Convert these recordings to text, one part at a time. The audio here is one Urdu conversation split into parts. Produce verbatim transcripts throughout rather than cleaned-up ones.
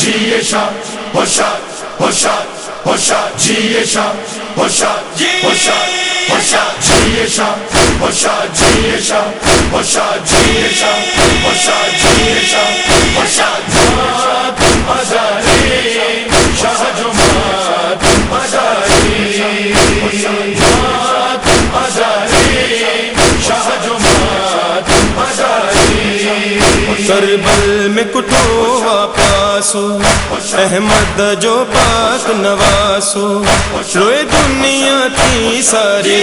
جیے شاہ ہوشیار ہوشیار ہوشیار جیے شاہ ہوشیار ہوشیار ہوشیار جیے شاہ ہوشیار جیے شاہ ہوشیار جیے شاہ ہوشیار جیے شاہ ہوشیار جماعت ہزاری شاہ جماعت ہزاری جماعت ہزاری شاہ جماعت ہزاری کربل میں کٹوا پیاسو احمد جو پاک نواسو روئے دنیا تھی ساری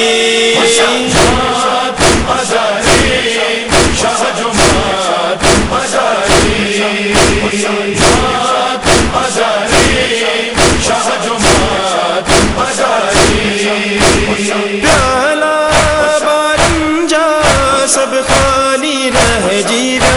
جماعت ہزاری شاہ جماعت ہزاری جماعت ہزاری شاہ جماعت ہزاری پیالہ بارنجا سب خالی رہ جیویا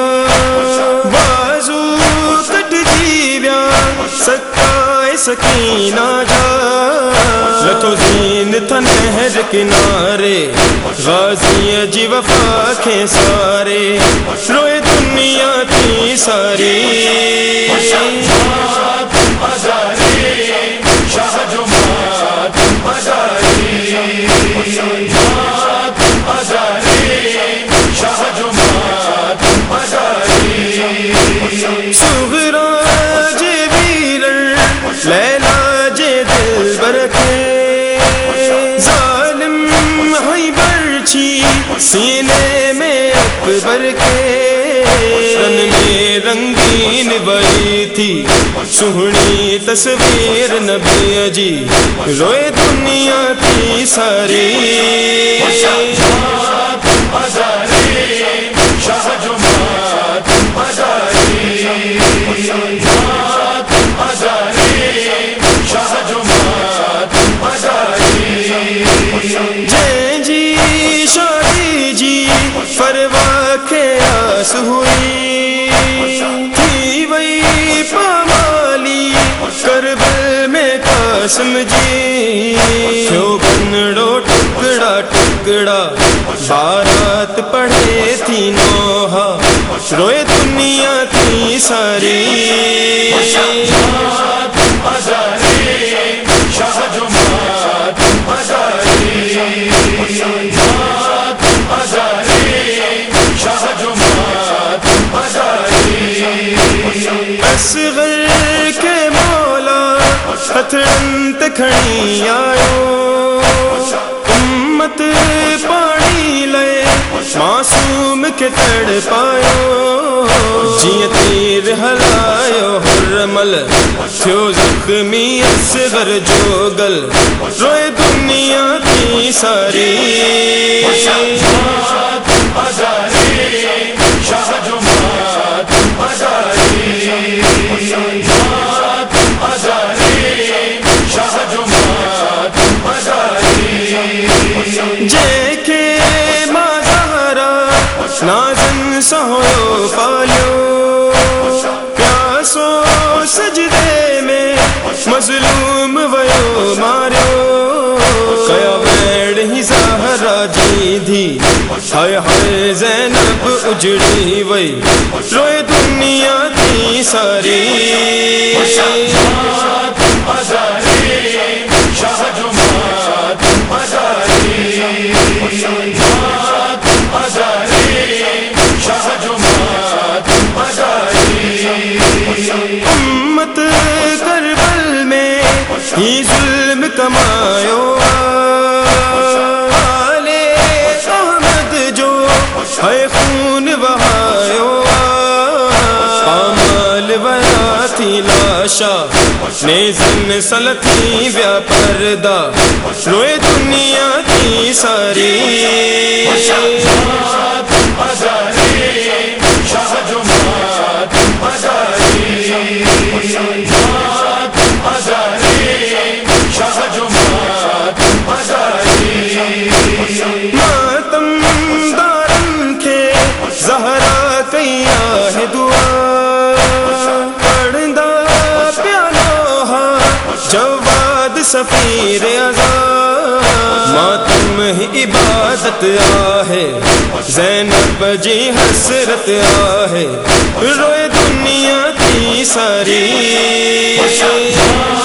بازو کٹ جیویا سکائے سکینہ جا لکھو زین تھا نہر کنارے غازی جی وفا کے سارے روئے دنیا تھی ساری جماعت ہزاری شاہ جماعت ہزاری جماعت ہزاری شاہ جماعت ہزاری صغرا جے ویرر لیلا جے دل برکھے ظالم ہوئی برچھی سینے میں اکبر کے رن میں رنگین بئی تھی سہنی تصویر نبی جی روئے دنیا تھی ساری جماعت ہزاری شاہ جماعت ہزاری جماعت ہزاری شاہ جماعت ہزاری جے جی شادی جی فروا کے آس ہوئی تھی وہی پامالی کربل میں قاسم جی کیوں بنڑو ٹکڑا ٹکڑا بارات پڑھے تھی نوحہ روئے دنیا تھی ساری جماعت ہزاری شاہ جماعت ہزاری جماعت ہزاری شاہ جماعت ہزاری اصغر کے مولا ہتھڑنت کھڑی آیو امت پانی لے معصوم کے تڑ پایو جیئے تیر ہلایو حرمل تھیو زخمی اصغر جوگل روئے دنیا تھی ساری جماعت ہزاری شاہ جماعت ہزاری جماعت ہزاری شاہ جماعت ہزاری جے کے مازارا نازن سہویو پالیو پیاسو سجدے میں مظلوم ویو ماریو کیا بیڑ ہی زہرا جی دھی ہائے ہائے زینب اجڑی وئی روئے دنیا تھی ساری جماعت ہزاری شاہ جماعت ہزاری جماعت ہزاری شاہ جماعت ہزاری امت کربل میں ہی ظلم کمایو آلے احمد جو ہے خون بہایو آمال ویاتی لاشا نیزن سلطی ویا پردہ روئے دنیا تھی ساری جماعت ہزاری شاہ جماعت ہزاری جماعت ہزاری شاہ جماعت ہزاری ماتم دارن کے زہرا کیا ہے دعا پڑھدا پیالوہا جواد سفیر ازا ماتم ہی عبادت آہے زینب جی حسرت آہے روئے دنیا کی ساری